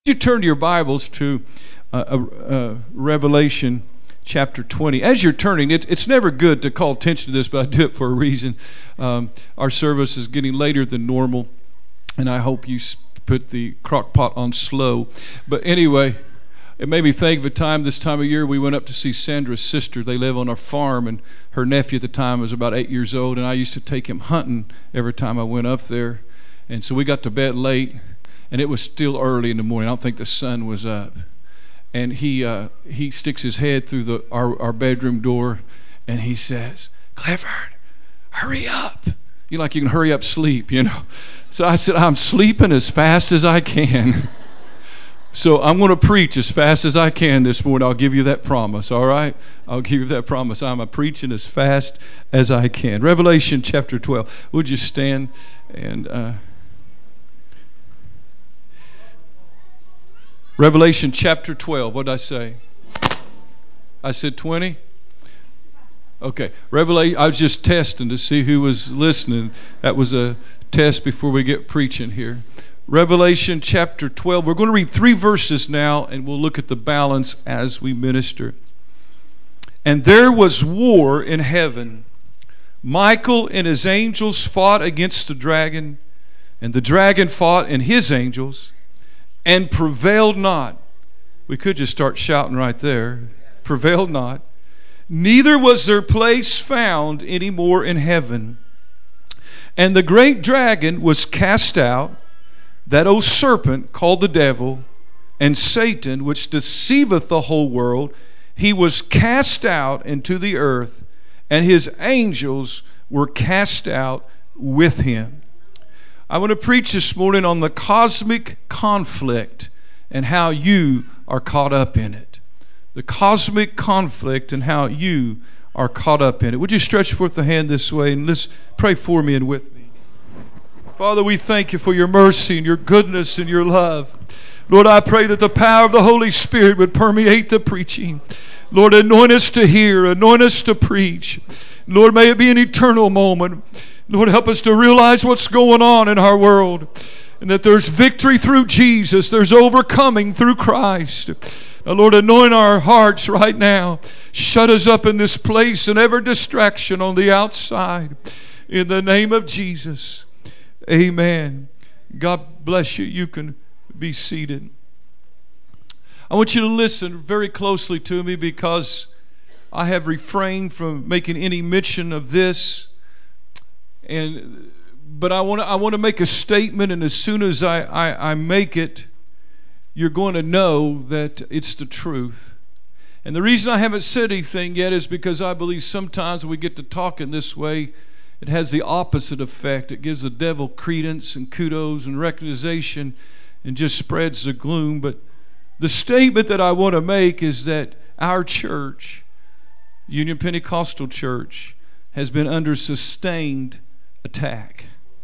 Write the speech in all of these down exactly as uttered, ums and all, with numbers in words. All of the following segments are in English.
You turn your Bibles to uh, uh, uh, Revelation chapter twenty. As you're turning, it, it's never good to call attention to this, but I do it for a reason. Um, our service is getting later than normal, and I hope you put the crock pot on slow. But anyway, it made me think of a time this time of year we went up to see Sandra's sister. They live on a farm, and her nephew at the time was about eight years old, and I used to take him hunting every time I went up there. And so we got to bed late, and it was still early in the morning. I don't think the sun was up. And he uh, he sticks his head through the our, our bedroom door, and he says, "Clifford, hurry up." You know, like you can hurry up sleep, you know. So I said, "I'm sleeping as fast as I can." So I'm going to preach as fast as I can this morning. I'll give you that promise, all right? I'll give you that promise. I'm a preaching as fast as I can. Revelation chapter twelve. Would you stand and... Uh, Revelation chapter twelve. What did I say? I said twenty? Okay. Revelation. I was just testing to see who was listening. That was a test before we get preaching here. Revelation chapter twelve. We're going to read three verses now, and we'll look at the balance as we minister. And there was war in heaven. Michael and his angels fought against the dragon, and the dragon fought and his angels, and prevailed not. We could just start shouting right there. Prevailed not. Neither was their place found any more in heaven. And the great dragon was cast out, that old serpent called the devil, and Satan, which deceiveth the whole world. He was cast out into the earth, and his angels were cast out with him. I want to preach this morning on the cosmic conflict and how you are caught up in it. The cosmic conflict and how you are caught up in it. Would you stretch forth the hand this way and let's pray for me and with me. Father, we thank you for your mercy and your goodness and your love. Lord, I pray that the power of the Holy Spirit would permeate the preaching. Lord, anoint us to hear, anoint us to preach. Lord, may it be an eternal moment. Lord, help us to realize what's going on in our world and that there's victory through Jesus. There's overcoming through Christ. Now, Lord, anoint our hearts right now. Shut us up in this place and every distraction on the outside. In the name of Jesus, amen. God bless you. You can be seated. I want you to listen very closely to me because I have refrained from making any mention of this. And but I want to I want to make a statement, and as soon as I, I, I make it, you're going to know that it's the truth. And the reason I haven't said anything yet is because I believe sometimes when we get to talking this way, it has the opposite effect. It gives the devil credence and kudos and recognition and just spreads the gloom. But the statement that I want to make is that our church, Union Pentecostal Church, has been under sustained attack.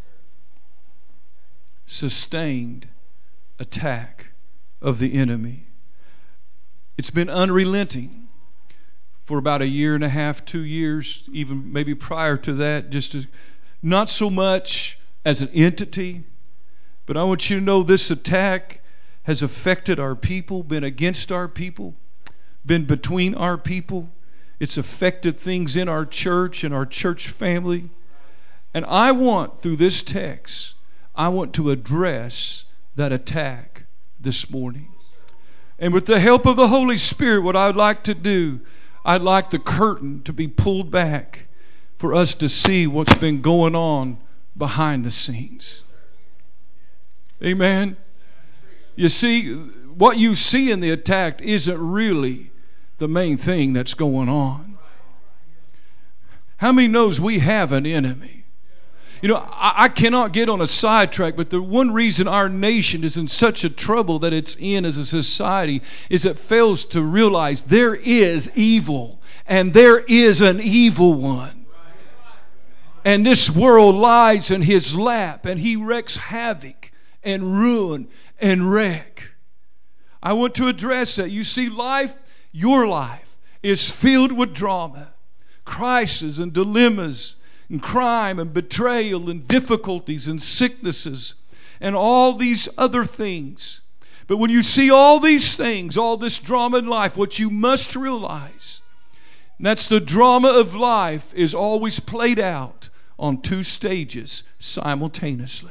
Sustained attack of the enemy. It's been unrelenting for about a year and a half, two years, even maybe prior to that, just to, not so much as an entity, but I want you to know this attack has affected our people, been against our people, been between our people. It's affected things in our church and our church family. And I want, through this text, I want to address that attack this morning. And with the help of the Holy Spirit, what I'd like to do, I'd like the curtain to be pulled back for us to see what's been going on behind the scenes. Amen. You see, what you see in the attack isn't really the main thing that's going on. How many knows we have an enemy? You know, I, I cannot get on a sidetrack, but the one reason our nation is in such a trouble that it's in as a society is it fails to realize there is evil and there is an evil one. And this world lies in his lap and he wreaks havoc and ruin and wreck. I want to address that. You see, life, your life, is filled with drama, crises and dilemmas, and crime and betrayal and difficulties and sicknesses and all these other things. But when you see all these things, all this drama in life, what you must realize, and that's the drama of life is always played out on two stages simultaneously.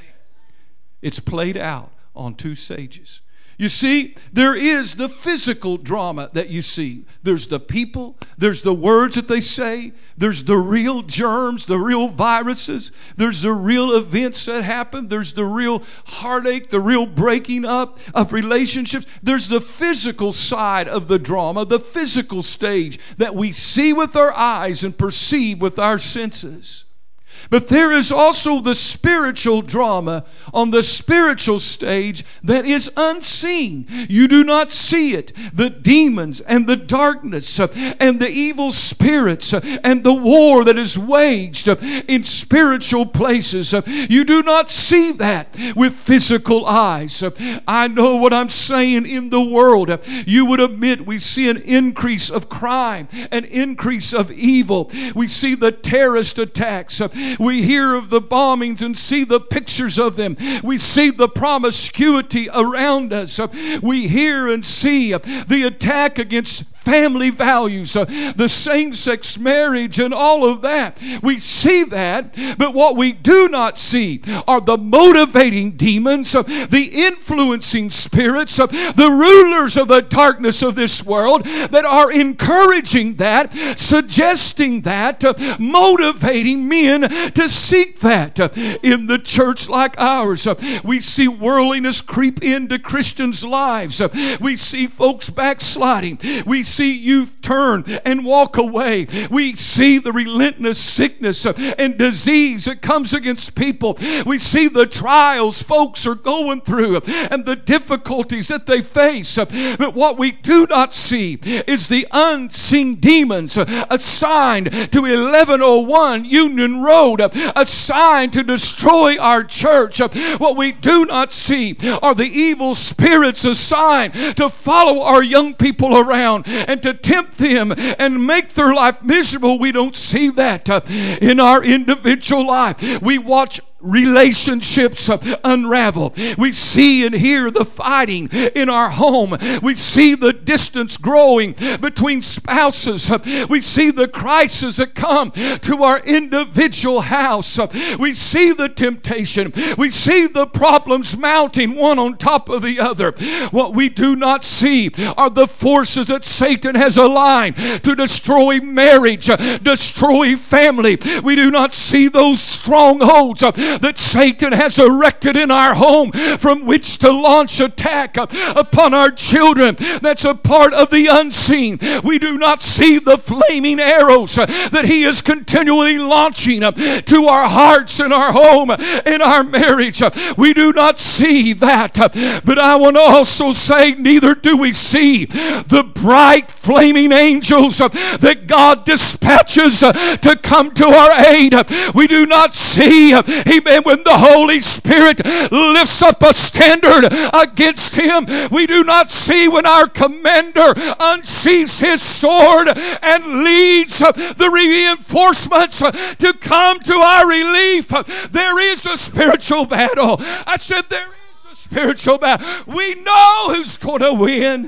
It's played out on two stages. You see, there is the physical drama that you see. There's the people, there's the words that they say, there's the real germs, the real viruses, there's the real events that happen, there's the real heartache, the real breaking up of relationships. There's the physical side of the drama, the physical stage that we see with our eyes and perceive with our senses. But there is also the spiritual drama on the spiritual stage that is unseen. You do not see it. The demons and the darkness and the evil spirits and the war that is waged in spiritual places. You do not see that with physical eyes. I know what I'm saying. In the world, you would admit we see an increase of crime, an increase of evil. We see the terrorist attacks. We hear of the bombings and see the pictures of them. We see the promiscuity around us. We hear and see the attack against family values, uh, the same-sex marriage and all of that. We see that, but what we do not see are the motivating demons, uh, the influencing spirits, uh, the rulers of the darkness of this world that are encouraging that, suggesting that, uh, motivating men to seek that. Uh, in the church like ours, uh, we see worldliness creep into Christians' lives. Uh, we see folks backsliding. We see youth turn and walk away. We see the relentless sickness and disease that comes against people. We see the trials folks are going through and the difficulties that they face. But what we do not see is the unseen demons assigned to eleven oh one Union Road, assigned to destroy our church. What we do not see are the evil spirits assigned to follow our young people around and to tempt them and make their life miserable. We don't see that uh, in our individual life. We watch relationships uh, unravel. We see and hear the fighting in our home. We see the distance growing between spouses. Uh, we see the crises that come to our individual house. Uh, we see the temptation. We see the problems mounting one on top of the other. What we do not see are the forces that Satan has aligned to destroy marriage, uh, destroy family. We do not see those strongholds uh, that Satan has erected in our home from which to launch attack upon our children. That's a part of the unseen. We do not see the flaming arrows that he is continually launching to our hearts and our home and our marriage. We do not see that. But I want to also say, neither do we see the bright flaming angels that God dispatches to come to our aid. We do not see, amen, when the Holy Spirit lifts up a standard against him. We do not see when our commander unsheathes his sword and leads the reinforcements to come to our relief. There is a spiritual battle. I said there is a spiritual battle. We know who's going to win.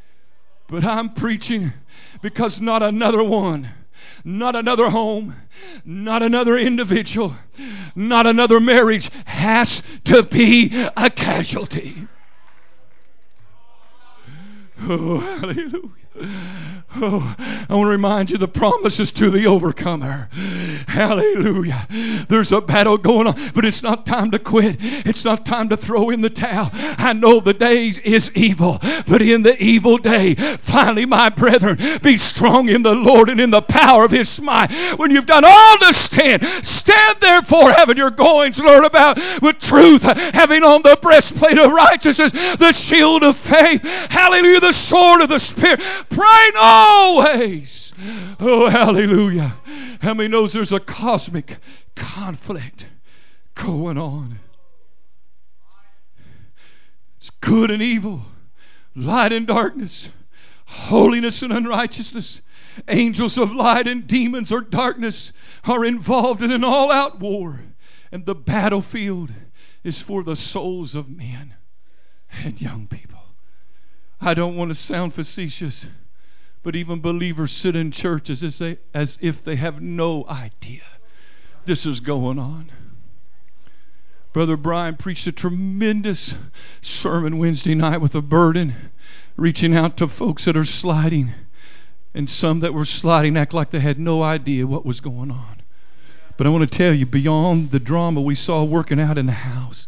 But I'm preaching because not another one, not another home, not another individual, not another marriage has to be a casualty. Oh, hallelujah. Oh, I want to remind you the promises to the overcomer. Hallelujah. There's a battle going on, but it's not time to quit. It's not time to throw in the towel. I know the day is evil, but in the evil day, finally, my brethren, be strong in the Lord and in the power of his might. When you've done all to stand, stand therefore, having your goings girded about with truth, having on the breastplate of righteousness, the shield of faith, hallelujah, the sword of the Spirit, praying always. Oh, hallelujah. How many knows there's a cosmic conflict going on? It's good and evil, light and darkness, holiness and unrighteousness. Angels of light and demons or darkness are involved in an all-out war. And the battlefield is for the souls of men and young people. I don't want to sound facetious, but even believers sit in churches as, they, as if they have no idea this is going on. Brother Brian preached a tremendous sermon Wednesday night with a burden, reaching out to folks that are sliding, and some that were sliding act like they had no idea what was going on. But I want to tell you, beyond the drama we saw working out in the house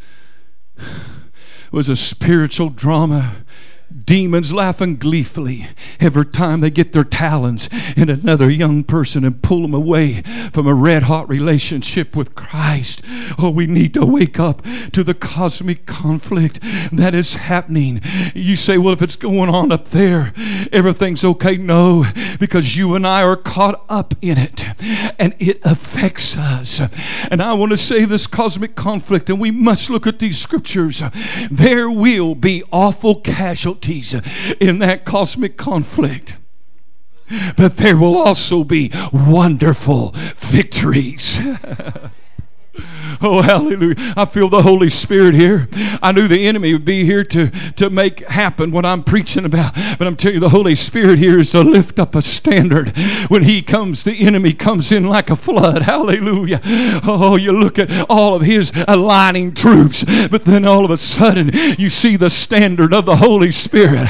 was a spiritual drama. Demons laughing gleefully every time they get their talons in another young person and pull them away from a red-hot relationship with Christ. Oh, we need to wake up to the cosmic conflict that is happening. You say, well, if it's going on up there, everything's okay. No, because you and I are caught up in it, and it affects us. And I want to say this cosmic conflict, and we must look at these scriptures. There will be awful casualties in that cosmic conflict, but there will also be wonderful victories. Oh, hallelujah. I feel the Holy Spirit here. I knew the enemy would be here to, to make happen what I'm preaching about. But I'm telling you, the Holy Spirit here is to lift up a standard. When He comes, the enemy comes in like a flood. Hallelujah. Oh, you look at all of his aligning troops, but then all of a sudden you see the standard of the Holy Spirit.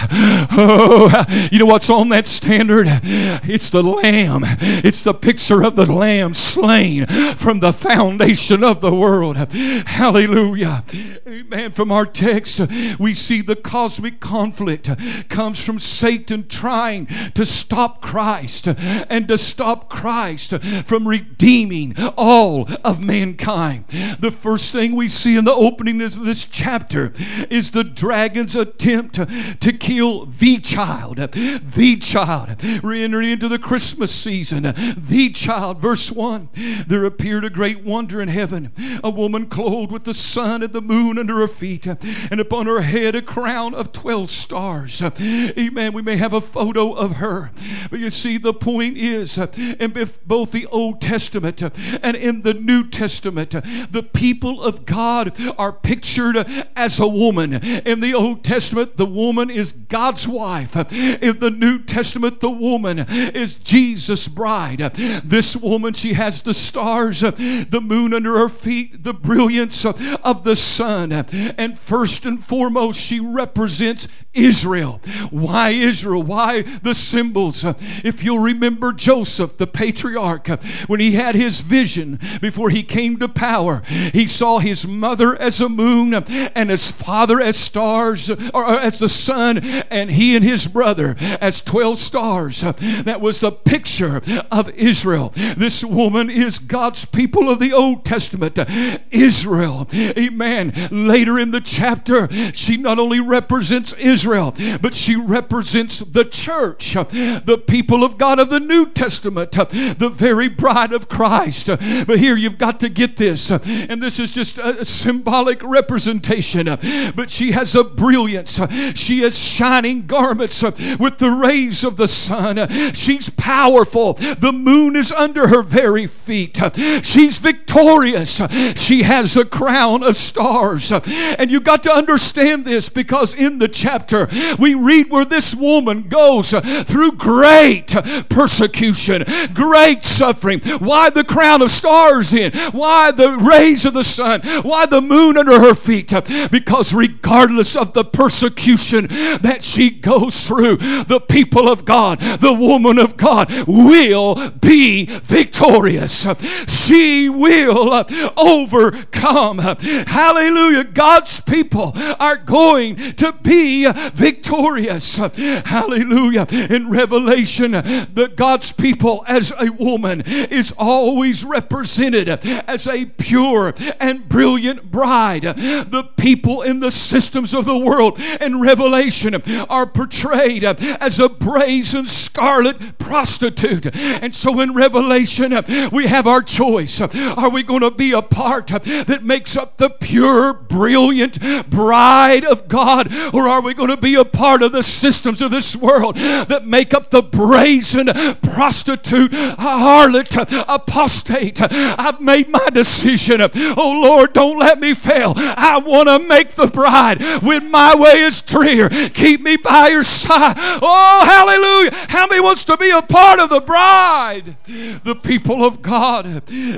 Oh, you know what's on that standard? It's the Lamb. It's the picture of the Lamb slain from the foundation of the world. Hallelujah. Amen. From our text, we see the cosmic conflict comes from Satan trying to stop Christ and to stop Christ from redeeming all of mankind. The first thing we see in the opening of this chapter is the dragon's attempt to kill the child. The child. We're entering into the Christmas season. The child. Verse one. There appeared a great wonder in heaven, a woman clothed with the sun and the moon under her feet, and upon her head a crown of twelve stars. Amen. We may have a photo of her, but you see, the point is, in both the Old Testament and in the New Testament, the people of God are pictured as a woman. In the Old Testament, the woman is God's wife. In the New Testament, the woman is Jesus' bride. This woman, she has the stars, the moon under her feet, the brilliance of the sun. And first and foremost, she represents Israel. Why Israel? Why the symbols? If you'll remember Joseph, the patriarch, when he had his vision before he came to power, he saw his mother as a moon and his father as stars, or as the sun, and he and his brother as twelve stars. That was the picture of Israel. This woman is God's people of the Old Testament, Israel. Amen. Later in the chapter, she not only represents Israel, but she represents the church, the people of God of the New Testament, the very bride of Christ. But here you've got to get this, and this is just a symbolic representation, but she has a brilliance. She has shining garments with the rays of the sun. She's powerful. The moon is under her very feet. She's victorious. She has a crown of stars. And you got to understand this, because in the chapter we read where this woman goes through great persecution, great suffering. Why the crown of stars in? Why the rays of the sun? Why the moon under her feet? Because regardless of the persecution that she goes through, the people of God, the woman of God, will be victorious. She will overcome. Hallelujah. God's people are going to be victorious. Hallelujah. In Revelation, the God's people as a woman is always represented as a pure and brilliant bride. The people in the systems of the world in Revelation are portrayed as a brazen scarlet prostitute. And so in Revelation, we have our choice. Are we going to be a part that makes up the pure, brilliant bride of God? Or are we going to be a part of the systems of this world that make up the brazen prostitute, harlot, apostate? I've made my decision. Oh Lord, don't let me fail. I want to make the bride when my way is clear. Keep me by your side. Oh, hallelujah. How many wants to be a part of the bride? The people of God.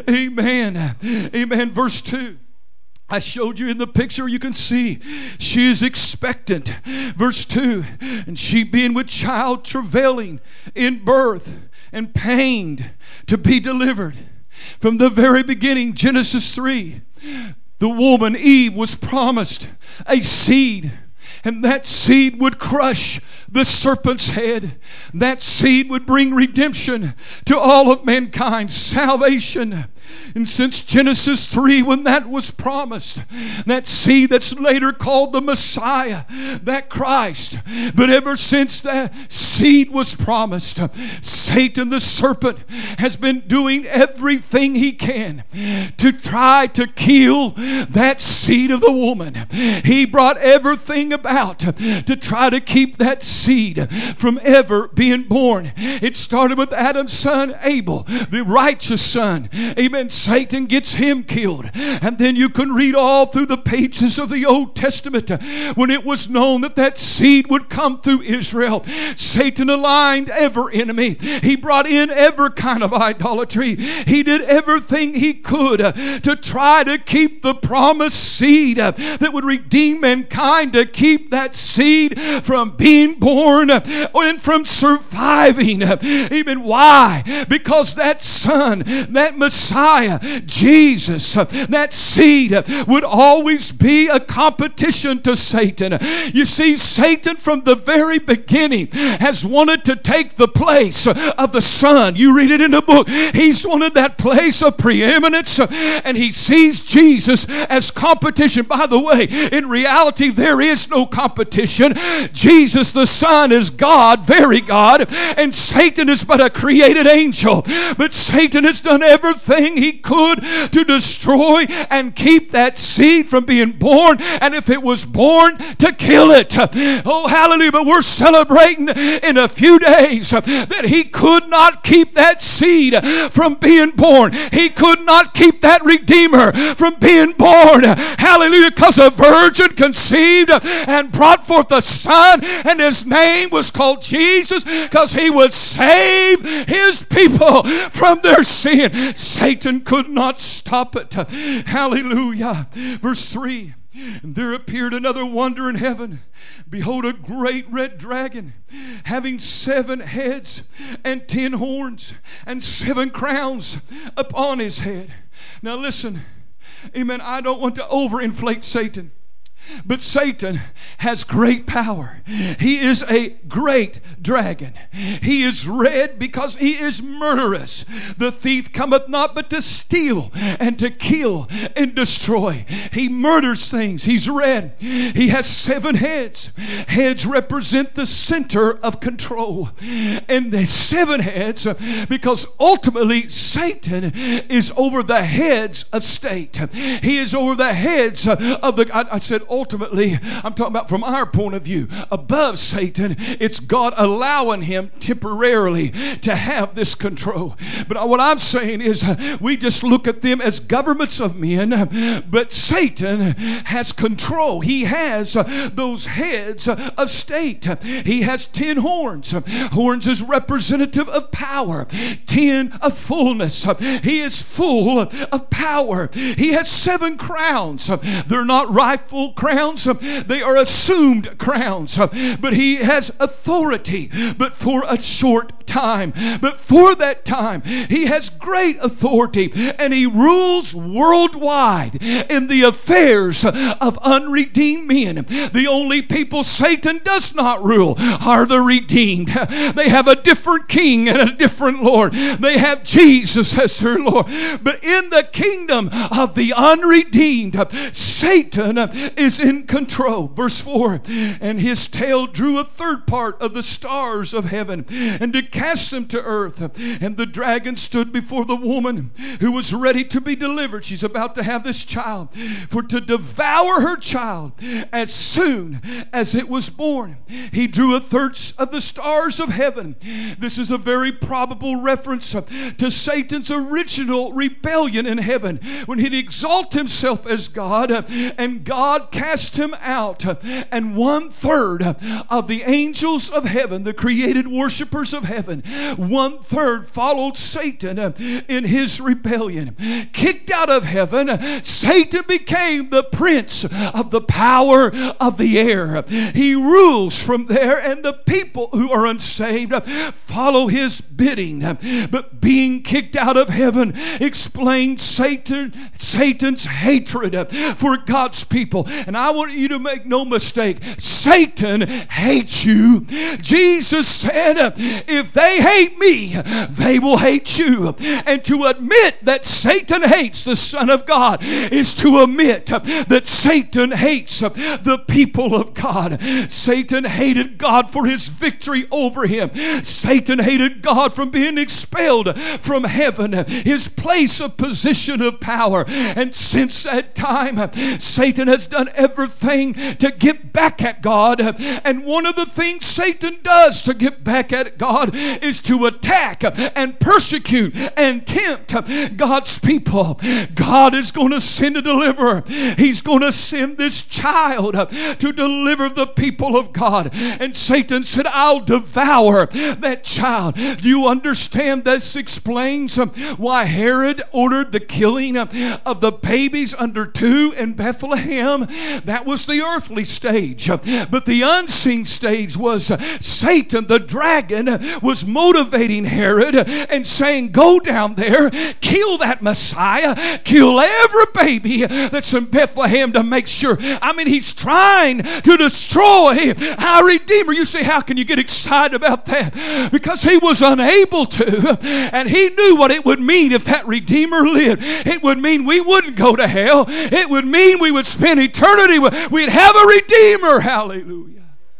Amen. Amen. Verse two. I showed you in the picture, you can see she is expectant. Verse two, and she being with child, travailing in birth and pained to be delivered. From the very beginning, Genesis three, the woman Eve was promised a seed, and that seed would crush the serpent's head. That seed would bring redemption to all of mankind, salvation. And since Genesis three, when that was promised, that seed that's later called the Messiah, that Christ, but ever since that seed was promised, Satan the serpent has been doing everything he can to try to kill that seed of the woman. He brought everything about to try to keep that seed from ever being born. It started with Adam's son Abel, the righteous son. Amen. Satan gets him killed. And then you can read all through the pages of the Old Testament when it was known that that seed would come through Israel. Satan aligned every enemy. He brought in every kind of idolatry. He did everything he could to try to keep the promised seed that would redeem mankind, to keep that seed from being born and from surviving. Even why? Because that son, that Messiah, Jesus, that seed would always be a competition to Satan. You see, Satan from the very beginning has wanted to take the place of the Son. You read it in the book. He's wanted that place of preeminence, and he sees Jesus as competition. By the way, in reality, there is no competition. Jesus the Son is God, very God, and Satan is but a created angel. But Satan has done everything he could to destroy and keep that seed from being born, and if it was born, to kill it. Oh, hallelujah. But we're celebrating in a few days that he could not keep that seed from being born. He could not keep that Redeemer from being born. Hallelujah. Because a virgin conceived and brought forth a son, and his name was called Jesus, because he would save his people from their sin. Satan could not stop it. Hallelujah. Verse three. And there appeared another wonder in heaven. Behold, a great red dragon, having seven heads and ten horns and seven crowns upon his head. Now listen, amen, I don't want to overinflate Satan, but Satan has great power. He is a great dragon. He is red because he is murderous. The thief cometh not but to steal and to kill and destroy. He murders things. He's red. He has seven heads. Heads represent the center of control. And the seven heads, because ultimately Satan is over the heads of state. He is over the heads of the, I, I said ultimately, I'm talking about from our point of view. Above Satan, it's God allowing him temporarily to have this control. But what I'm saying is we just look at them as governments of men, but Satan has control. He has those heads of state. He has ten horns. Horns is representative of power. Ten of fullness. He is full of power. He has seven crowns. They're not rightful crowns. They are assumed crowns. But he has authority, but for a short time. But for that time, he has great authority, and he rules worldwide in the affairs of unredeemed men. The only people Satan does not rule are the redeemed. They have a different king and a different Lord. They have Jesus as their Lord. But in the kingdom of the unredeemed, Satan is in control. Verse four, and his tail drew a third part of the stars of heaven, and declared cast them to earth. And the dragon stood before the woman who was ready to be delivered. She's about to have this child, for to devour her child as soon as it was born. He drew a third of the stars of heaven. This is a very probable reference to Satan's original rebellion in heaven, when he'd exalt himself as God, and God cast him out. And one third of the angels of heaven, the created worshipers of heaven, one third followed Satan in his rebellion. Kicked out of heaven, Satan became the prince of the power of the air. He rules from there, and the people who are unsaved follow his bidding. But being kicked out of heaven explains Satan, Satan's hatred for God's people. And I want you to make no mistake, Satan hates you. Jesus said, if they hate me, they will hate you. And to admit that Satan hates the Son of God is to admit that Satan hates the people of God. Satan hated God for his victory over him. Satan hated God from being expelled from heaven, his place of position of power. And since that time, Satan has done everything to get back at God. And one of the things Satan does to get back at God is to attack and persecute and tempt God's people. God is going to send a deliverer. He's going to send this child to deliver the people of God. And Satan said, I'll devour that child. Do you understand this explains why Herod ordered the killing of the babies under two in Bethlehem? That was the earthly stage. But the unseen stage was Satan, the dragon, was motivating Herod and saying, go down there, kill that Messiah, kill every baby that's in Bethlehem to make sure. I mean, he's trying to destroy our Redeemer. You say, how can you get excited about that? Because he was unable to, and he knew what it would mean if that Redeemer lived. It would mean we wouldn't go to hell. It would mean we would spend eternity with, we'd have a Redeemer. Hallelujah.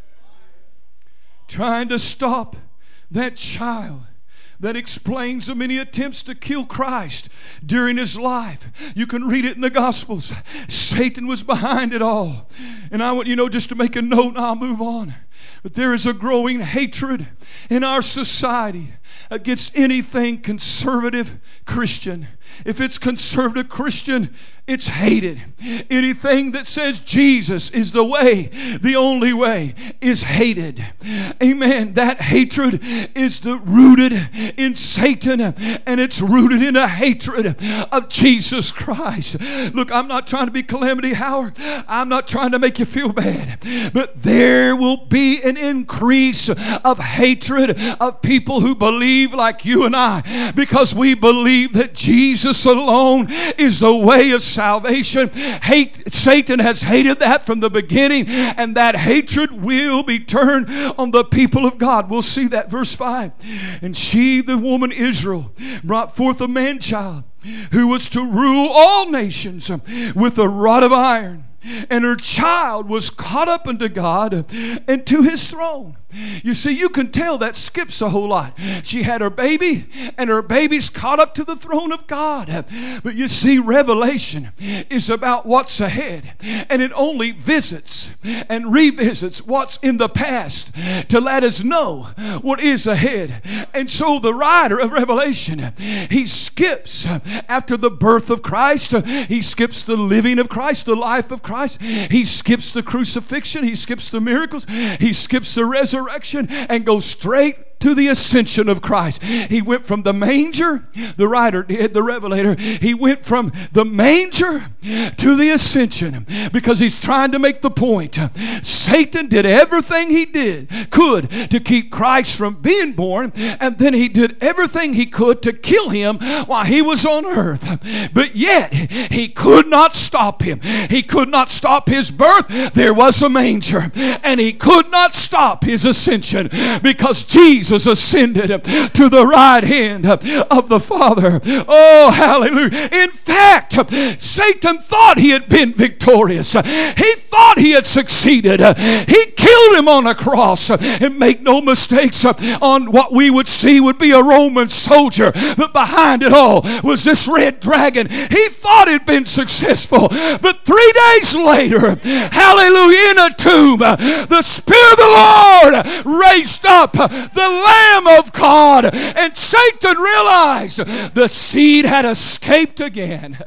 Trying to stop that child. That explains the many attempts to kill Christ during his life. You can read it in the Gospels. Satan was behind it all. And I want you to know, just to make a note, and I'll move on. But there is a growing hatred in our society against anything conservative Christian. If it's conservative Christian, it's hated. Anything that says Jesus is the way, the only way, is hated. Amen. That hatred is the, rooted in Satan, and it's rooted in a hatred of Jesus Christ. Look, I'm not trying to be Calamity Howard. I'm not trying to make you feel bad. But there will be an increase of hatred of people who believe like you and I, because we believe that Jesus alone is the way of salvation. Hate, Satan has hated that from the beginning, and that hatred will be turned on the people of God. We'll see that, verse five. And she, the woman Israel, brought forth a man child who was to rule all nations with a rod of iron. And her child was caught up unto God and to his throne. You see, you can tell that skips a whole lot. She had her baby, and her baby's caught up to the throne of God. But you see, Revelation is about what's ahead, and it only visits and revisits what's in the past to let us know what is ahead. And so the writer of Revelation, he skips after the birth of Christ. He skips the living of Christ, the life of Christ. He skips the crucifixion. He skips the miracles. He skips the resurrection, and goes straight to the ascension of Christ. He went from the manger, the writer did, the revelator, he went from the manger to the ascension, because he's trying to make the point. Satan did everything he did, could, to keep Christ from being born, and then he did everything he could to kill him while he was on earth. But yet, he could not stop him. He could not stop his birth. There was a manger, and he could not stop his ascension, because Jesus Jesus ascended to the right hand of the Father. Oh, hallelujah. In fact, Satan thought he had been victorious. He thought he had succeeded. He killed him on a cross. And make no mistakes, on what we would see would be a Roman soldier, but behind it all was this red dragon. He thought he'd been successful, but three days later, hallelujah, in a tomb, the Spirit of the Lord raised up the Lamb of God, and Satan realized the seed had escaped again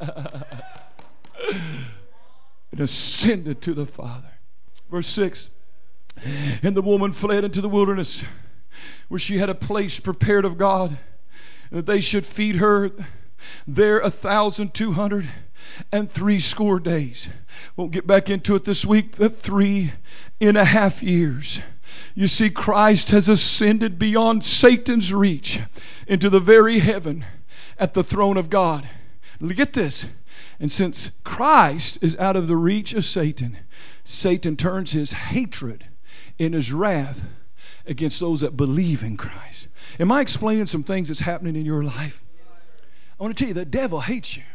and ascended to the Father. Verse six, and the woman fled into the wilderness, where she had a place prepared of God, that they should feed her there a thousand two hundred and three score days. Won't get back into it this week, but three and a half years. You see, Christ has ascended beyond Satan's reach into the very heaven at the throne of God. Get this. And since Christ is out of the reach of Satan, Satan turns his hatred and his wrath against those that believe in Christ. Am I explaining some things that's happening in your life? I want to tell you, the devil hates you.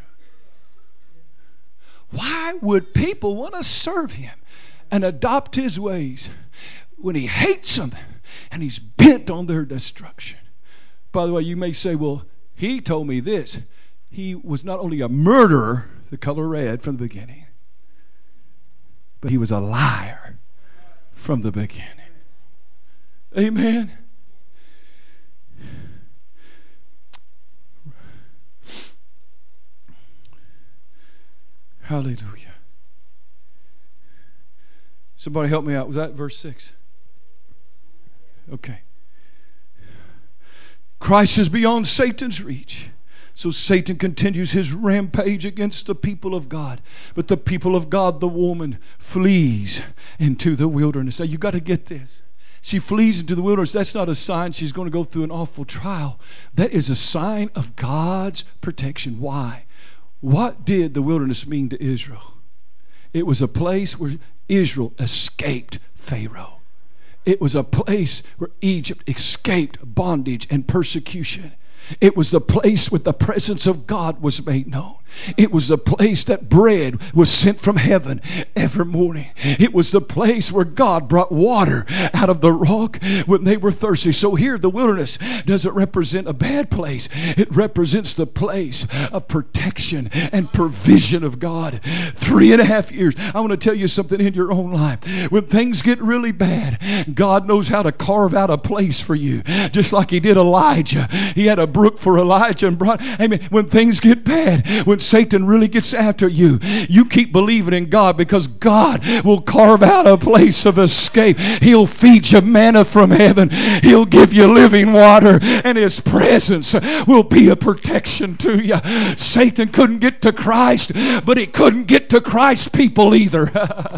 Why would people want to serve him and adopt his ways when he hates them and he's bent on their destruction? By the way, you may say, well, he told me this. He was not only a murderer, the color red, from the beginning, but he was a liar from the beginning. Amen. Hallelujah. Somebody help me out. Was that verse six? Okay. Christ is beyond Satan's reach. So Satan continues his rampage against the people of God. But the people of God, the woman, flees into the wilderness. Now you got to get this. She flees into the wilderness. That's not a sign she's going to go through an awful trial. That is a sign of God's protection. Why? What did the wilderness mean to Israel? It was a place where Israel escaped Pharaoh. It was a place where Egypt escaped bondage and persecution. It was the place where the presence of God was made known. It was the place that bread was sent from heaven every morning. It was the place where God brought water out of the rock when they were thirsty. So here the wilderness doesn't represent a bad place. It represents the place of protection and provision of God. Three and a half years. I want to tell you something in your own life. When things get really bad, God knows how to carve out a place for you. Just like he did Elijah. He had a brook for Elijah and brought, amen. When things get bad, when Satan really gets after you, you keep believing in God, because God will carve out a place of escape. He'll feed you manna from heaven. He'll give you living water, and his presence will be a protection to you. Satan couldn't get to Christ, but he couldn't get to Christ's people either.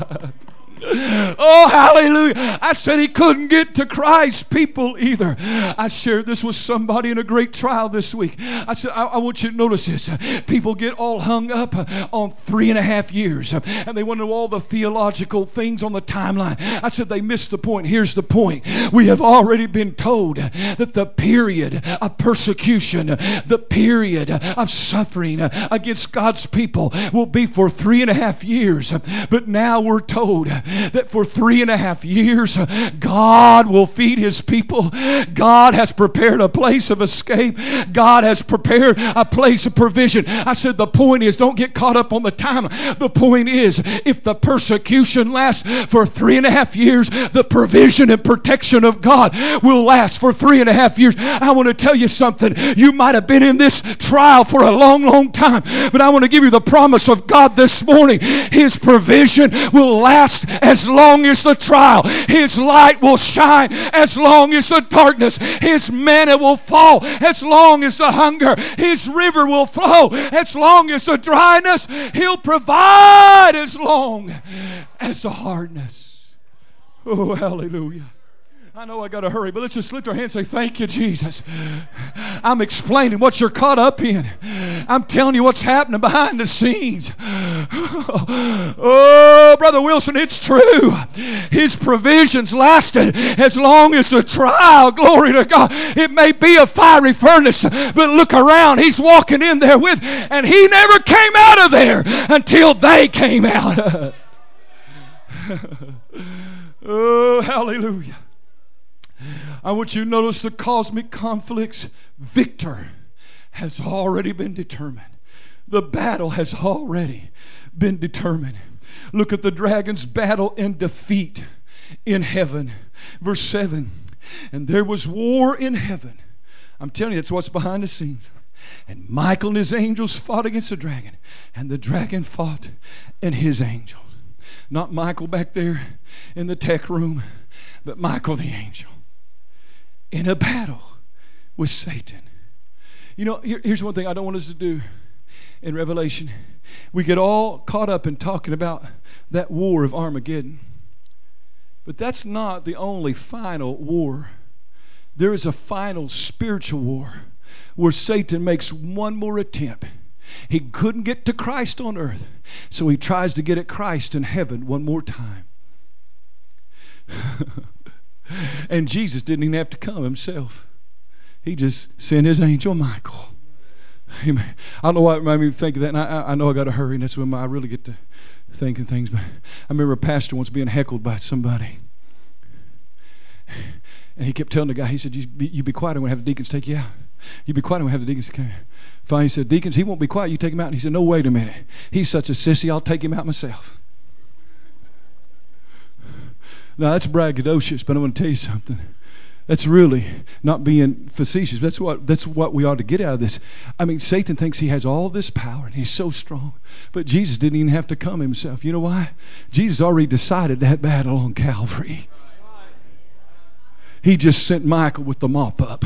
Oh, hallelujah. I said he couldn't get to Christ's people either. I shared this with somebody in a great trial this week. I said, I, I want you to notice this. People get all hung up on three and a half years, and they want to know all the theological things on the timeline. I said, they missed the point. Here's the point. We have already been told that the period of persecution, the period of suffering against God's people will be for three and a half years. But now we're told that for three and a half years, God will feed his people. God has prepared a place of escape. God has prepared a place of provision. I said the point is, don't get caught up on the time. The point is, if the persecution lasts for three and a half years, the provision and protection of God will last for three and a half years. I want to tell you something. You might have been in this trial for a long, long time, but I want to give you the promise of God this morning. His provision will last as long as the trial. His light will shine as long as the darkness. His manna will fall as long as the hunger. His river will flow as long as the dryness. He'll provide as long as the hardness. Oh, hallelujah. I know I got to hurry, but let's just lift our hands and say, thank you, Jesus. I'm explaining what you're caught up in. I'm telling you what's happening behind the scenes. Oh, Brother Wilson, it's true. His provisions lasted as long as the trial. Glory to God. It may be a fiery furnace, but look around. He's walking in there with, and he never came out of there until they came out. Oh, hallelujah. I want you to notice the cosmic conflicts. Victor has already been determined. The battle has already been determined. Look at the dragon's battle and defeat in heaven. Verse seven. And there was war in heaven. I'm telling you, that's what's behind the scenes. And Michael and his angels fought against the dragon. And the dragon fought and his angels. Not Michael back there in the tech room, but Michael the angel in a battle with Satan. You know, here, here's one thing I don't want us to do in Revelation. We get all caught up in talking about that war of Armageddon. But that's not the only final war. There is a final spiritual war where Satan makes one more attempt. He couldn't get to Christ on earth, so he tries to get at Christ in heaven one more time. And Jesus didn't even have to come himself. He just sent his angel Michael. Amen. I don't know why it made me think of that, and I, I know I got to hurry, and that's when I really get to thinking things. But I remember a pastor once being heckled by somebody. And he kept telling the guy, he said, you be, you be quiet, I'm going to have the deacons take you out. You be quiet, I'm going to have the deacons come out. Finally, he said, deacons, he won't be quiet, you take him out. And he said, no, wait a minute. He's such a sissy, I'll take him out myself. Now, that's braggadocious, but I'm going to tell you something. That's really not being facetious. That's what, that's what we ought to get out of this. I mean, Satan thinks he has all this power, and he's so strong. But Jesus didn't even have to come himself. You know why? Jesus already decided that battle on Calvary. He just sent Michael with the mop up.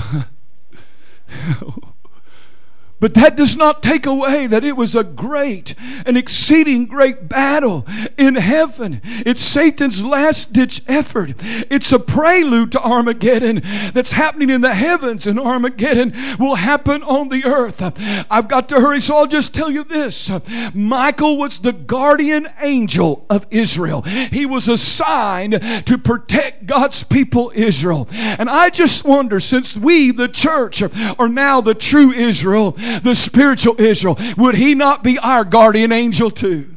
But that does not take away that it was a great and exceeding great battle in heaven. It's Satan's last-ditch effort. It's a prelude to Armageddon that's happening in the heavens, and Armageddon will happen on the earth. I've got to hurry, so I'll just tell you this. Michael was the guardian angel of Israel. He was assigned to protect God's people, Israel. And I just wonder, since we, the church, are now the true Israel, the spiritual Israel, would he not be our guardian angel too?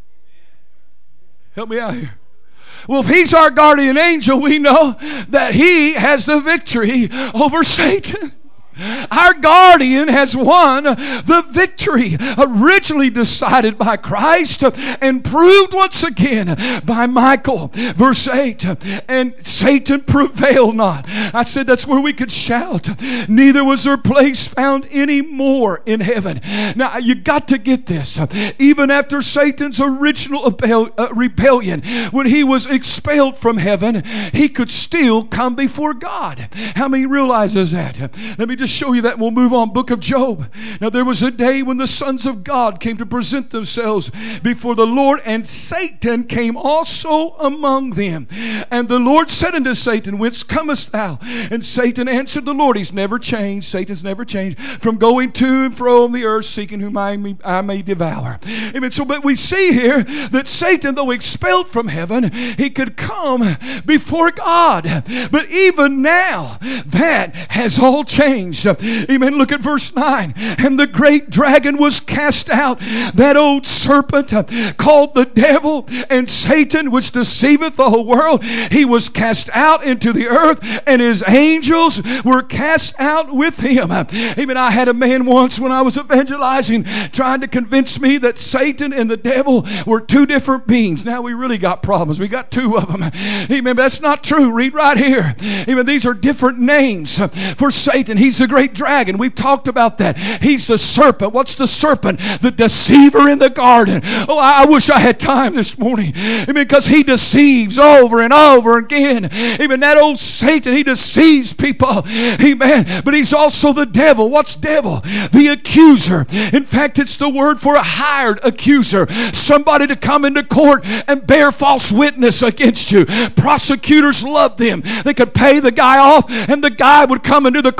Help me out here. Well, if he's our guardian angel, we know that he has the victory over Satan. Our guardian has won the victory, originally decided by Christ and proved once again by Michael. Verse eight, and Satan prevailed not. I said that's where we could shout. Neither was there place found any more in heaven. Now, you got to get this. Even after Satan's original rebellion, when he was expelled from heaven, he could still come before God. How many realizes that? Let me just show you that, and we'll move on. Book of Job. Now, there was a day when the sons of God came to present themselves before the Lord, and Satan came also among them. And the Lord said unto Satan, whence comest thou? And Satan answered the Lord. He's never changed. Satan's never changed. From going to and fro on the earth, seeking whom I may, I may devour. Amen. So, but we see here that Satan, though expelled from heaven, he could come before God. But even now, that has all changed. Amen. Look at verse nine. And the great dragon was cast out, that old serpent called the devil and Satan, which deceiveth the whole world. He was cast out into the earth, and his angels were cast out with him. Amen. I had a man once when I was evangelizing trying to convince me that Satan and the devil were two different beings. Now we really got problems. We got two of them. Amen. That's not true. Read right here. Amen. These are different names for Satan. He's the great dragon. We've talked about that. He's the serpent. What's the serpent? The deceiver in the garden. Oh, I wish I had time this morning. Amen. Because he deceives over and over again. Amen. That old Satan, he deceives people. Amen. But he's also the devil. What's devil? The accuser. In fact, it's the word for a hired accuser. Somebody to come into court and bear false witness against you. Prosecutors love them. They could pay the guy off, and the guy would come into the courtroom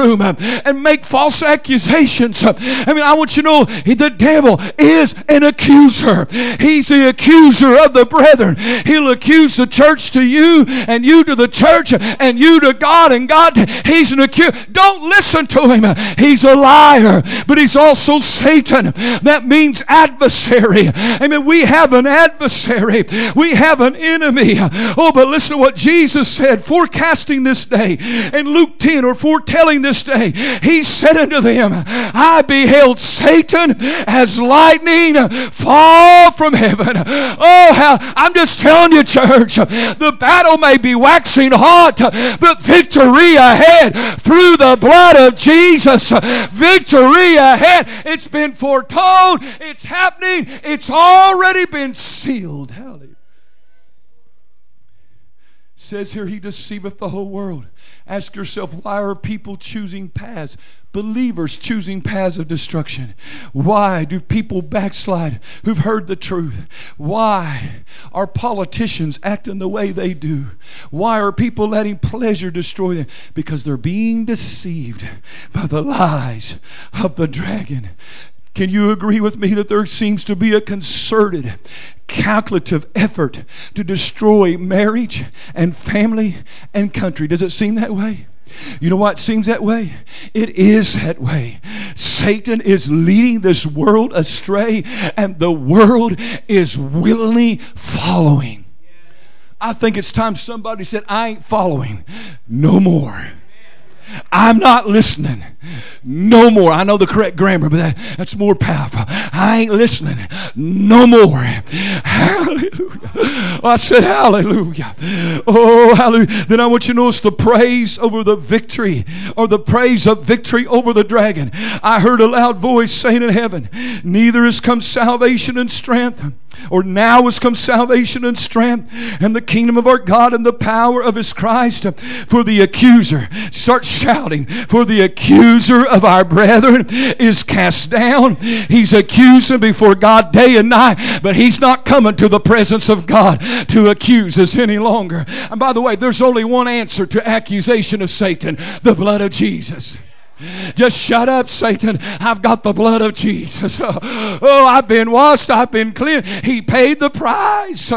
room and make false accusations. I mean, I want you to know the devil is an accuser. He's the accuser of the brethren. He'll accuse the church to you, and you to the church, and you to God, and God. He's an accuser. Don't listen to him. He's a liar, but he's also Satan. That means adversary. I mean, we have an adversary. We have an enemy. Oh, but listen to what Jesus said, forecasting this day in Luke ten, or foretelling this day. He said unto them, I beheld Satan as lightning fall from heaven. Oh, how, I'm just telling you, church, the battle may be waxing hot, but victory ahead through the blood of Jesus. Victory ahead. It's been foretold. It's happening. It's already been sealed. Hallelujah. Says here, he deceiveth the whole world. Ask yourself, why are people choosing paths? Believers choosing paths of destruction. Why do people backslide who've heard the truth? Why are politicians acting the way they do? Why are people letting pleasure destroy them? Because they're being deceived by the lies of the dragon. Can you agree with me that there seems to be a concerted, calculative effort to destroy marriage and family and country? Does it seem that way? You know why it seems that way? It is that way. Satan is leading this world astray, and the world is willingly following. I think it's time somebody said, I ain't following no more. I'm not listening no more. I know the correct grammar, but that, that's more powerful. I ain't listening no more. Hallelujah. I said hallelujah. Oh, hallelujah. Then I want you to notice the praise over the victory, or the praise of victory over the dragon. I heard a loud voice saying in heaven, neither is come salvation and strength, or now has come salvation and strength, and the kingdom of our God and the power of his Christ. For the accuser, start shouting, for the accuser of our brethren is cast down. He's accusing before God day and night, but he's not coming to the presence of God to accuse us any longer. And by the way, there's only one answer to accusation of Satan: the blood of Jesus. Just shut up, Satan. I've got the blood of Jesus. Oh, I've been washed. I've been cleansed. He paid the price.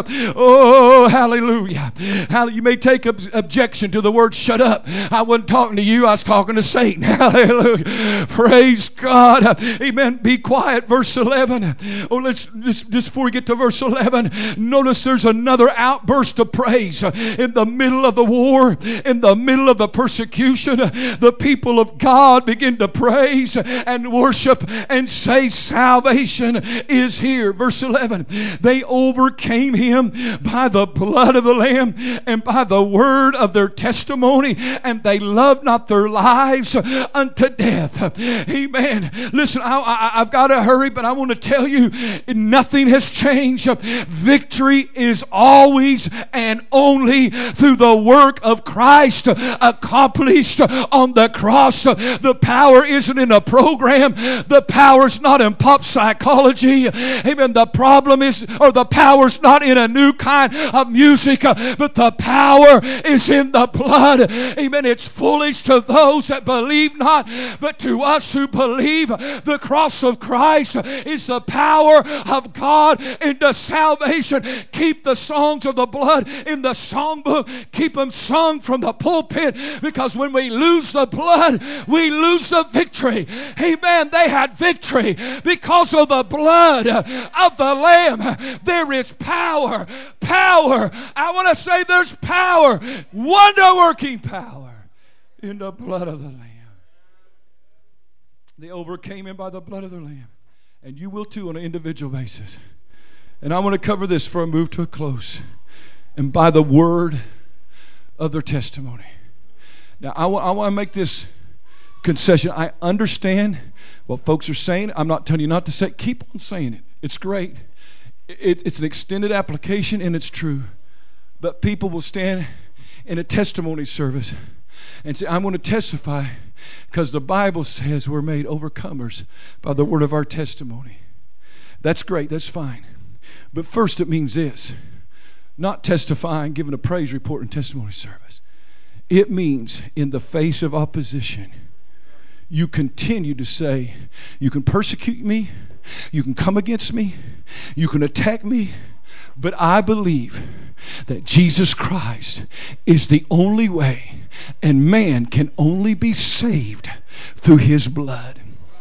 Oh, hallelujah. You may take ob- objection to the word shut up. I wasn't talking to you. I was talking to Satan. Hallelujah. Praise God. Amen. Be quiet. Verse eleven. Oh, let's just, just before we get to verse eleven, notice there's another outburst of praise. In the middle of the war, in the middle of the persecution, the people of God begin to praise and worship and say salvation is here. Verse eleven, they overcame him by the blood of the Lamb and by the word of their testimony, and they loved not their lives unto death. Amen. Listen, I, I, I've got to hurry, but I want to tell you, nothing has changed. Victory is always and only through the work of Christ accomplished on the cross. The power isn't in a program. The power's not in pop psychology. Amen. The problem is, or the power's not in a new kind of music, but the power is in the blood. Amen. It's foolish to those that believe not, but to us who believe, the cross of Christ is the power of God into salvation. Keep the songs of the blood in the songbook. Keep them sung from the pulpit, because when we lose the blood, we lose the victory. Amen. They had victory because of the blood of the Lamb. There is power. Power. I want to say there's power. Wonder-working power in the blood of the Lamb. They overcame him by the blood of the Lamb. And you will too on an individual basis. And I want to cover this before I move to a close. And by the word of their testimony. Now, I want, I want to make this concession. I understand what folks are saying. I'm not telling you not to say it. Keep on saying it. It's great. It, it's an extended application, and it's true. But people will stand in a testimony service and say, I'm going to testify because the Bible says we're made overcomers by the word of our testimony. That's great. That's fine. But first it means this. Not testifying, giving a praise report in testimony service. It means in the face of opposition, you continue to say, you can persecute me, you can come against me, you can attack me, but I believe that Jesus Christ is the only way, and man can only be saved through his blood.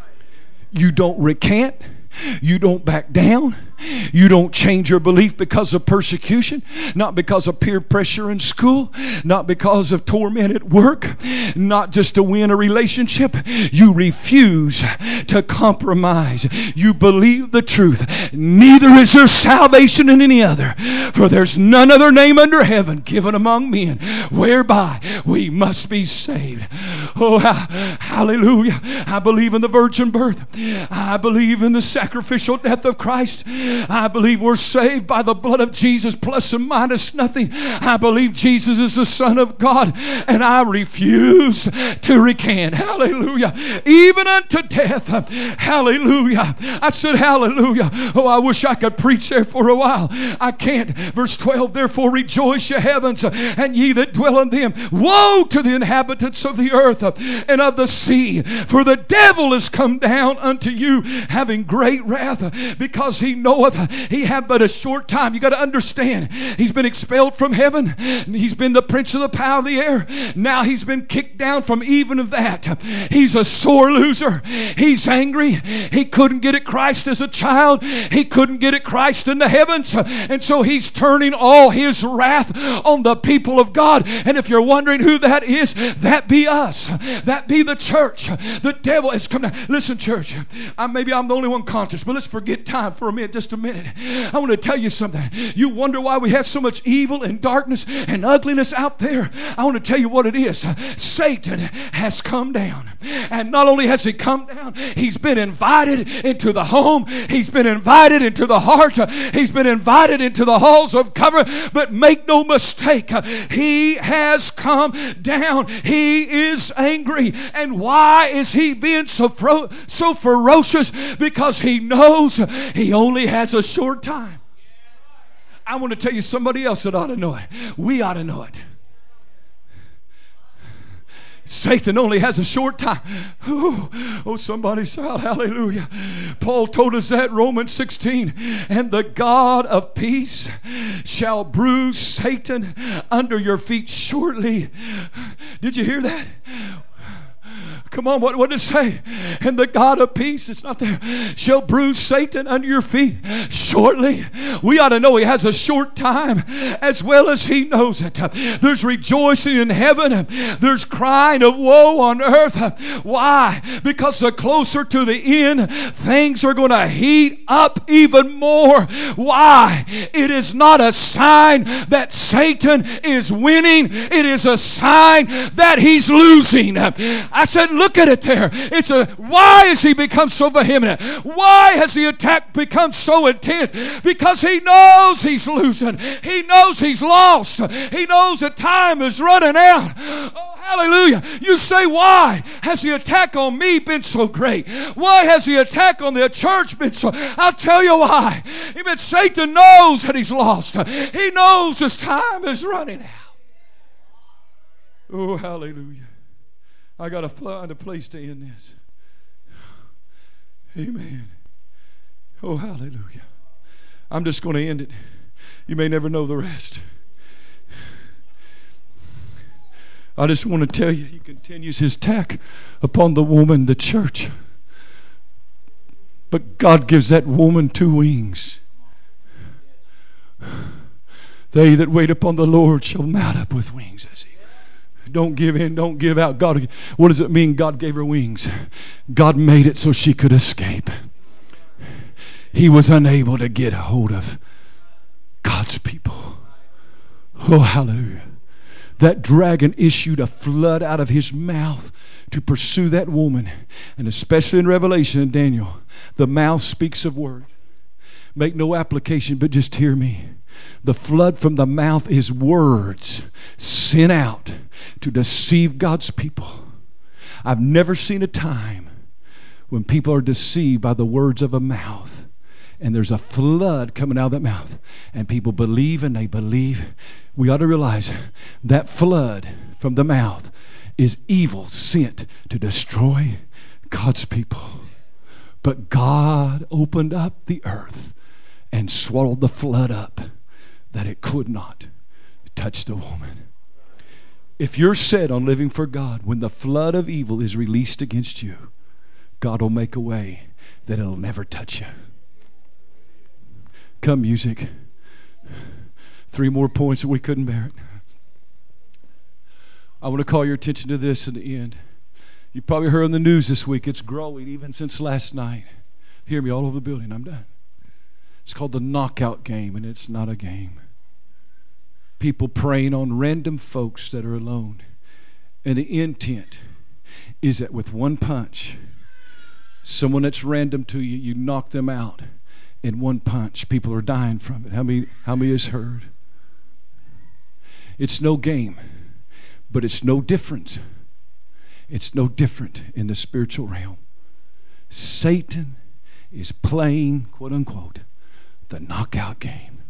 You don't recant. You don't back down. You don't change your belief because of persecution, not because of peer pressure in school, not because of torment at work, not just to win a relationship. You refuse to compromise. You believe the truth. Neither is there salvation in any other, for there's none other name under heaven given among men whereby we must be saved. Oh, hallelujah. I believe in the virgin birth. I believe in the sacrificial death of Christ. I believe we're saved by the blood of Jesus, plus and minus nothing. I believe Jesus is the Son of God, and I refuse to recant. Hallelujah. Even unto death. Hallelujah. I said hallelujah. Oh, I wish I could preach there for a while. I can't. Verse twelve, therefore rejoice, ye heavens, and ye that dwell in them. Woe to the inhabitants of the earth and of the sea, for the devil is come down unto you, having great wrath, because he knoweth he had but a short time. You got to understand, he's been expelled from heaven. He's been the prince of the power of the air. Now he's been kicked down from even of that. He's a sore loser. He's angry. He couldn't get at Christ as a child. He couldn't get at Christ in the heavens. And so he's turning all his wrath on the people of God. And if you're wondering who that is, that be us. That be the church. The devil has come down. Listen, church, I, maybe I'm the only one conscious, but let's forget time for a minute, just a minute. I want to tell you something. You wonder why we have so much evil and darkness and ugliness out there. I want to tell you what it is. Satan has come down. And not only has he come down, he's been invited into the home. He's been invited into the heart. He's been invited into the halls of cover. But make no mistake, he has come down. He is angry. And why is he being so, fro- so ferocious? Because he knows he only has a short time. I want to tell you somebody else that ought to know it. We ought to know it. Satan only has a short time. Ooh, oh, somebody shout hallelujah. Paul told us that, Romans sixteen. And the God of peace shall bruise Satan under your feet shortly. Did you hear that? Come on, what, what did it say? And the God of peace, it's not there, shall bruise Satan under your feet shortly. We ought to know he has a short time as well as he knows it. There's rejoicing in heaven. There's crying of woe on earth. Why? Because the closer to the end, things are going to heat up even more. Why? It is not a sign that Satan is winning. It is a sign that he's losing. I said, look at it there. It's a, why has he become so vehement? Why has the attack become so intense? Because he knows he's losing. He knows he's lost. He knows that time is running out. Oh, hallelujah. You say, why has the attack on me been so great? Why has the attack on the church been so? I'll tell you why. Even Satan knows that he's lost. He knows his time is running out. Oh, hallelujah. I got to find a place to end this. Amen. Oh, hallelujah. I'm just going to end it. You may never know the rest. I just want to tell you, he continues his attack upon the woman, the church. But God gives that woman two wings. They that wait upon the Lord shall mount up with wings as eagles. Don't give in. Don't give out. God, what does it mean God gave her wings? God made it so she could escape. He was unable to get a hold of God's people. Oh, hallelujah. That dragon issued a flood out of his mouth to pursue that woman. And especially in Revelation and Daniel, the mouth speaks of words. Make no application, but just hear me. The flood from the mouth is words sent out to deceive God's people. I've never seen a time when people are deceived by the words of a mouth. And there's a flood coming out of that mouth. And people believe and they believe. We ought to realize that flood from the mouth is evil sent to destroy God's people. But God opened up the earth and swallowed the flood up that it could not touch the woman. If you're set on living for God, when the flood of evil is released against you, God will make a way that it'll never touch you. Come, music. Three more points and we couldn't bear it. I want to call your attention to this in the end. You've probably heard on the news this week. It's growing even since last night. Hear me all over the building. I'm done. It's called the knockout game, and it's not a game. People preying on random folks that are alone. And the intent is that with one punch, someone that's random to you, you knock them out in one punch. People are dying from it. How many, how many has heard? It's no game, but it's no different. It's no different in the spiritual realm. Satan is playing, quote unquote, the knockout game.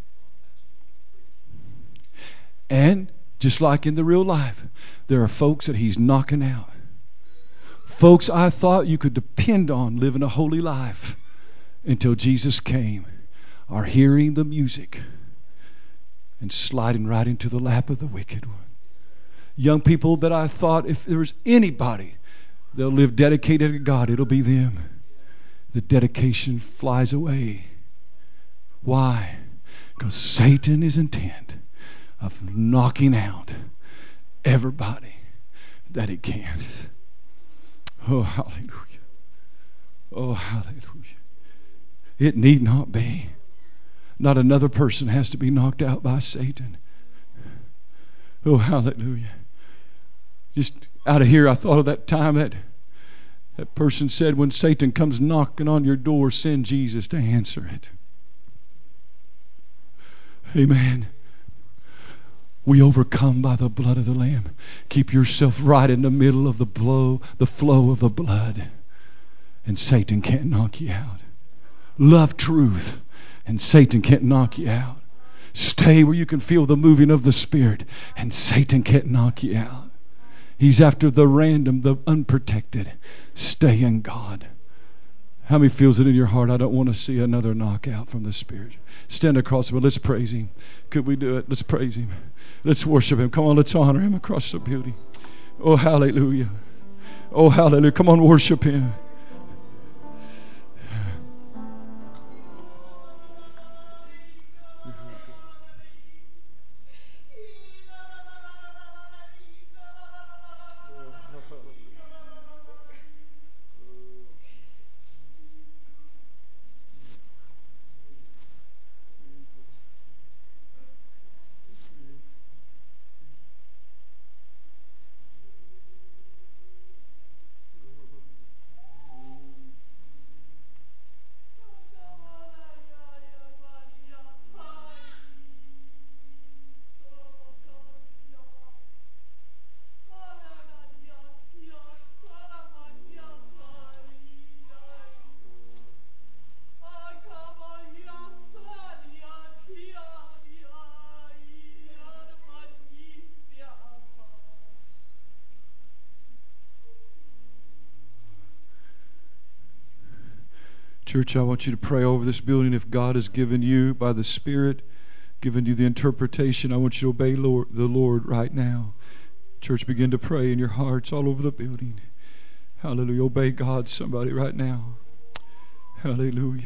And just like in the real life, there are folks that he's knocking out. Folks I thought you could depend on living a holy life until Jesus came are hearing the music and sliding right into the lap of the wicked one. Young people that I thought if there was anybody they'll live dedicated to God, it'll be them. The dedication flies away. Why? Because Satan is intent of knocking out everybody that he can. Oh, hallelujah. Oh, hallelujah. It need not be. Not another person has to be knocked out by Satan. Oh, hallelujah. Just out of here, I thought of that time that that person said, when Satan comes knocking on your door, send Jesus to answer it. Amen. We overcome by the blood of the Lamb. Keep yourself right in the middle of the blow, the flow of the blood, and Satan can't knock you out. Love truth, and Satan can't knock you out. Stay where you can feel the moving of the Spirit, and Satan can't knock you out. He's after the random, the unprotected. Stay in God. How many feels it in your heart? I don't want to see another knockout from the Spirit. Stand across him. Let's praise him. Could we do it? Let's praise him. Let's worship him. Come on, let's honor him across the beauty. Oh, hallelujah. Oh, hallelujah. Come on, worship him. Church, I want you to pray over this building. If God has given you by the Spirit, given you the interpretation, I want you to obey Lord, the Lord right now. Church, begin to pray in your hearts all over the building. Hallelujah. Obey God, somebody, right now. Hallelujah.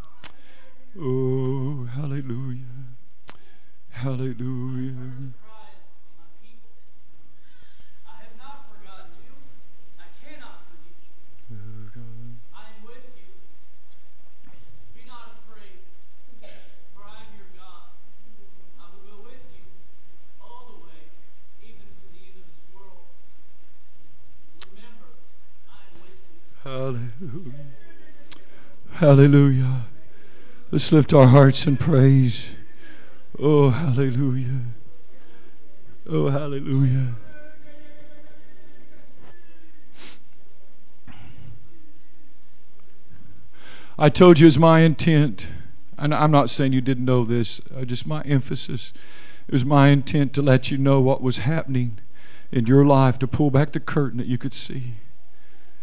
Oh, hallelujah. Hallelujah. Hallelujah. Hallelujah. Let's lift our hearts and praise. Oh, hallelujah. Oh, hallelujah. I told you it's my intent, and I'm not saying you didn't know this, uh, just my emphasis. It was my intent to let you know what was happening in your life, to pull back the curtain that you could see.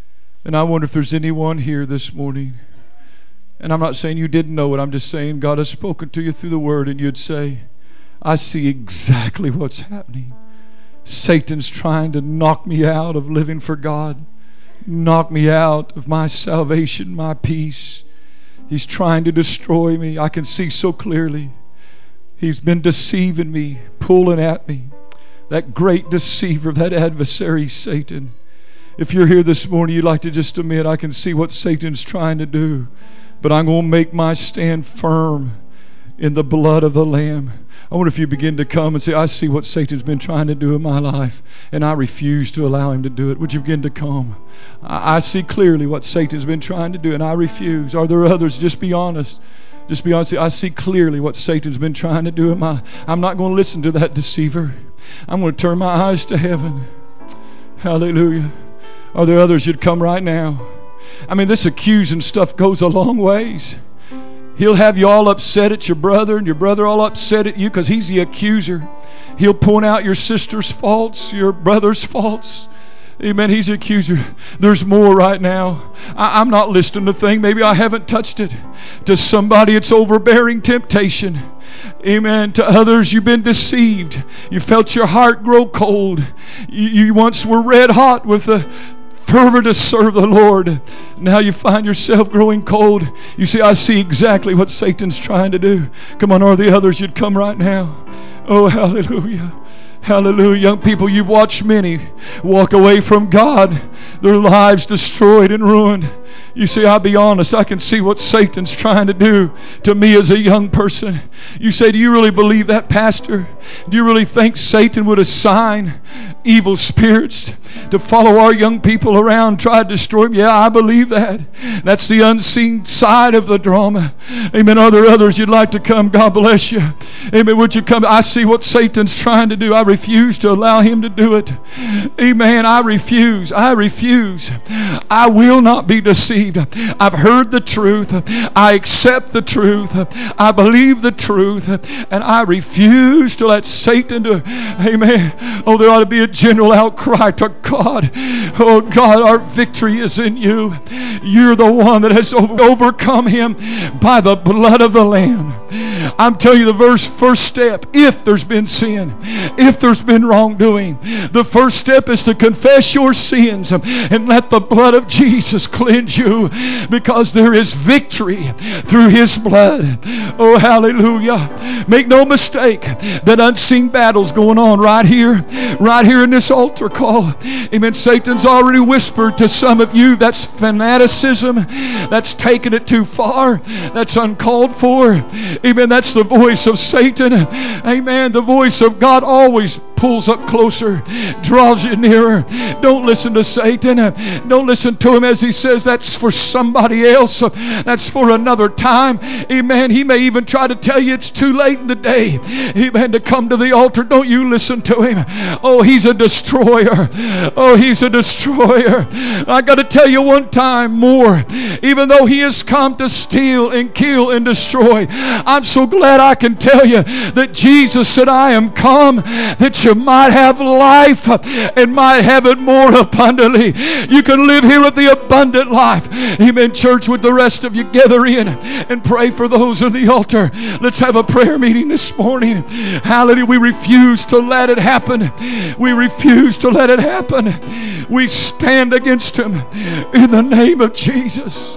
And I wonder if there's anyone here this morning, and I'm not saying you didn't know it, I'm just saying God has spoken to you through the Word, and you'd say, I see exactly what's happening. Satan's trying to knock me out of living for God, knock me out of my salvation, my peace. He's trying to destroy me. I can see so clearly. He's been deceiving me, pulling at me. That great deceiver, that adversary, Satan. If you're here this morning, you'd like to just admit, I can see what Satan's trying to do, but I'm going to make my stand firm in the blood of the Lamb. I wonder if you begin to come and say, I see what Satan's been trying to do in my life, and I refuse to allow him to do it. Would you begin to come? I, I see clearly what Satan's been trying to do, and I refuse. Are there others? Just be honest. Just be honest. I see clearly what Satan's been trying to do in my life. I'm not going to listen to that deceiver. I'm going to turn my eyes to heaven. Hallelujah. Are there others you'd come right now? I mean, this accusing stuff goes a long ways. He'll have you all upset at your brother, and your brother all upset at you because he's the accuser. He'll point out your sister's faults, your brother's faults. Amen. He's the accuser. There's more right now. I, I'm not listening to things. Maybe I haven't touched it. To somebody, it's overbearing temptation. Amen. To others, you've been deceived. You felt your heart grow cold. You, you once were red hot with the fervor to serve the Lord. Now you find yourself growing cold. You see, I see exactly what Satan's trying to do. Come on, or the others, you'd come right now. Oh, hallelujah. Hallelujah. Young people, you've watched many walk away from God, their lives destroyed and ruined. You see, I'll be honest, I can see what Satan's trying to do to me as a young person. You say, do you really believe that, Pastor? Do you really think Satan would assign evil spirits to follow our young people around, try to destroy them? Yeah, I believe that. That's the unseen side of the drama. Amen. Are there others you'd like to come? God bless you. Amen. Would you come? I see what Satan's trying to do. I refuse to allow him to do it. Amen. I refuse. I refuse. I will not be deceived. I've heard the truth. I accept the truth. I believe the truth. And I refuse to let Satan do it. Amen. Oh, there ought to be a general outcry to God. Oh, God, our victory is in you. You're the one that has overcome him by the blood of the Lamb. I'm telling you, the verse, first step, if there's been sin, if there's been wrongdoing, the first step is to confess your sins and let the blood of Jesus cleanse you, because there is victory through his blood. Oh, hallelujah. Make no mistake that unseen battle's going on right here, right here in this altar call. Amen. Satan's already whispered to some of you, that's fanaticism. That's taking it too far. That's uncalled for. Amen. That's the voice of Satan. Amen. The voice of God always pulls up closer, draws you nearer. Don't listen to Satan. Don't listen to him as he says that's for somebody else. That's for another time. Amen. He may even try to tell you it's too late in the day. Amen. To come to the altar. Don't you listen to him. Oh, he's a destroyer. Oh, he's a destroyer. I got to tell you one time more. Even though he has come to steal and kill and destroy, I'm so glad I can tell you that Jesus said, I am come that you might have life and might have it more abundantly. You can live here with the abundant life. Amen. Church, with the rest of you, gather in and pray for those on the altar. Let's have a prayer meeting this morning. Hallelujah. We refuse to let it happen. We refuse to let it happen. We stand against him in the name of Jesus.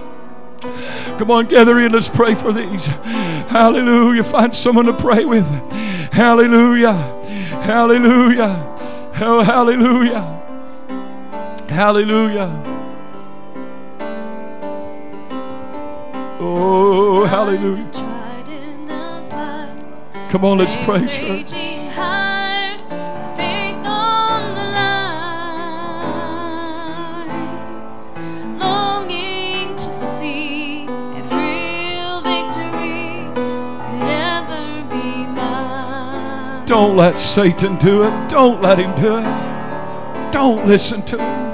Come on, gather in. Let's pray for these. Hallelujah. Find someone to pray with. Hallelujah. Hallelujah. Oh, hallelujah. Hallelujah. Oh, hallelujah. Come on, let's pray, church. Don't let Satan do it. Don't let him do it. Don't listen to him.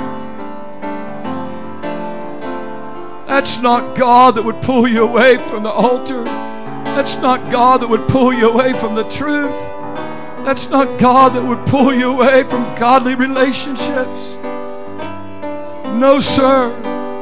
That's not God that would pull you away from the altar. That's not God that would pull you away from the truth. That's not God that would pull you away from godly relationships. no, sir.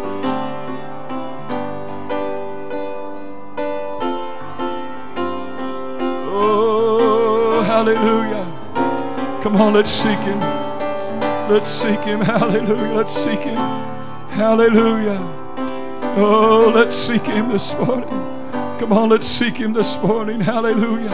Oh, hallelujah. Come on, let's seek Him. Let's seek Him. Hallelujah. Let's seek Him. Hallelujah. Oh, let's seek Him this morning. Come on, let's seek Him this morning. Hallelujah.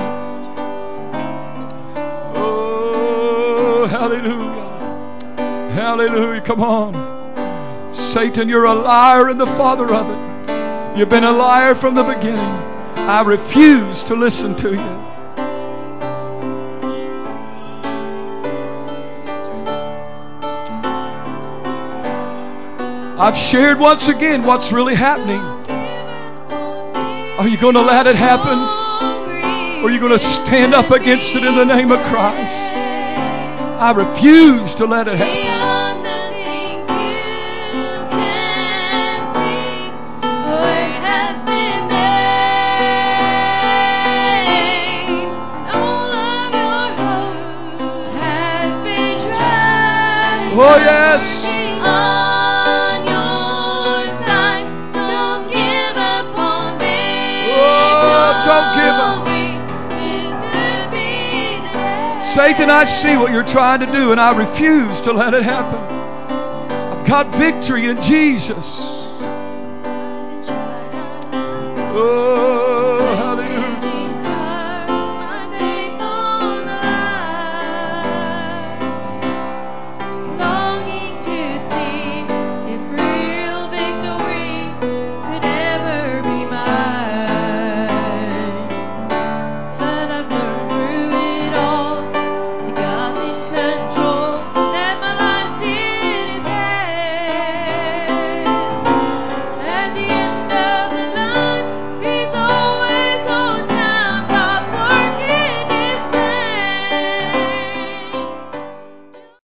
Oh, hallelujah. Hallelujah. Come on. Satan, you're a liar and the father of it. You've been a liar from the beginning. I refuse to listen to you. I've shared once again what's really happening. Are you going to let it happen? Or are you going to stand up against it in the name of Christ? I refuse to let it happen. Oh, yes. On your side, don't give up on me. Oh, don't give up. This could be the day. Satan, I see what you're trying to do, and I refuse to let it happen. I've got victory in Jesus. Oh.